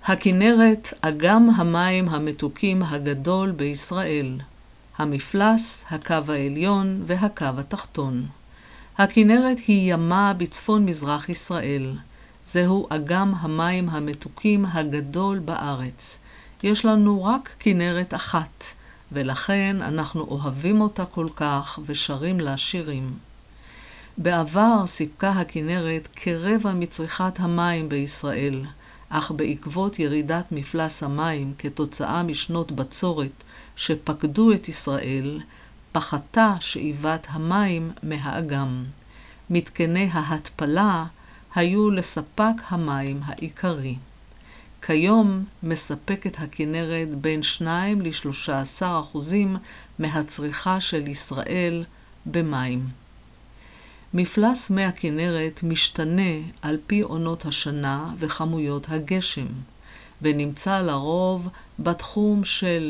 הכנרת, אגם המים המתוקים הגדול בישראל. המפלס, הקו העליון והקו התחתון. הכנרת היא ימה בצפון מזרח ישראל. זהו אגם המים המתוקים הגדול בארץ. יש לנו רק כנרת אחת, ולכן אנחנו אוהבים אותה כל כך ושרים לה שירים. בעבר סיפקה הכנרת כרבע מצריכת המים בישראל, אך בעקבות ירידת מפלס המים כתוצאה משנות בצורת שפקדו את ישראל, פחתה שאיבת המים מהאגם. מתקני ההתפלה היו לספק המים העיקרי. כיום מספקת הכנרת בין 2–13% מהצריכה של ישראל במים. מפלס מי הכנרת משתנה על פי עונות השנה וכמויות הגשם, ונמצא לרוב בתחום של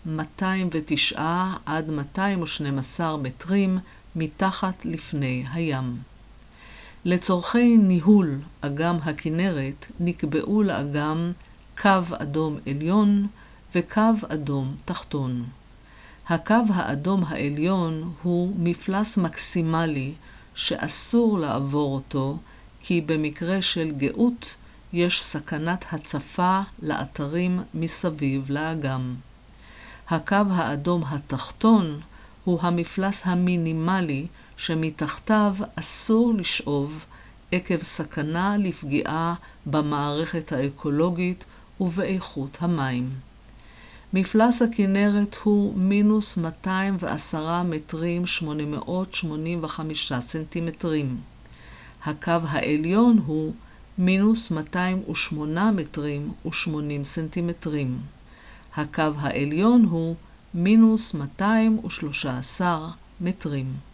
209–212 מטרים מתחת לפני הים. לצורכי ניהול אגם הכנרת נקבעו לאגם קו אדום עליון וקו אדום תחתון. הקו האדום העליון הוא מפלס מקסימלי שאסור לעבור אותו, כי במקרה של גאות יש סכנת הצפה לאתרים מסביב לאגם. הקו האדום התחתון הוא המפלס המינימלי שמתחתיו אסור לשאוב עקב סכנה לפגיעה במערכת האקולוגית ובאיכות המים. מפלס הכנרת הוא מינוס 210 מטרים 885 סנטימטרים. הקו העליון הוא מינוס 208 מטרים ו80 סנטימטרים. הקו העליון הוא מינוס 213 מטרים.